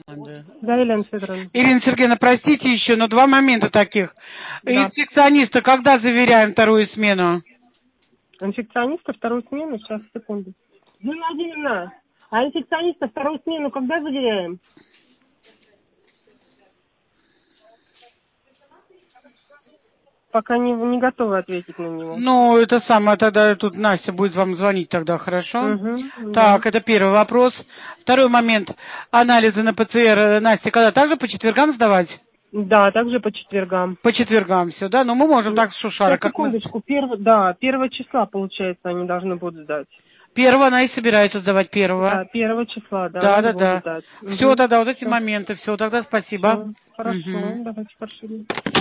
Да. Да, Елена Федоровна. Ирина Сергеевна, простите еще, но два момента таких. Да. Инфекциониста когда заверяем вторую смену? Инфекциониста вторую смену? Сейчас, секунду. Зина Владимировна, а инфекциониста вторую смену когда заверяем? Пока не готовы ответить на него. Ну, это самое, тогда тут Настя будет вам звонить тогда, хорошо? Угу, Так, да. это первый вопрос. Второй момент. Анализы на ПЦР, Настя, когда? Также по четвергам сдавать? Да, также по четвергам. По четвергам все, да? Ну, мы можем так, Шушара, Сейчас, как мы... секундочку. 1 числа, получается, они должны будут сдать. Первого она и собирается сдавать первого. Да, 1 числа, да, Да, надо да, будет да. сдать. Все, Угу. тогда вот эти Все, моменты. Все, тогда спасибо. все. Хорошо, Мгм. давайте пошли.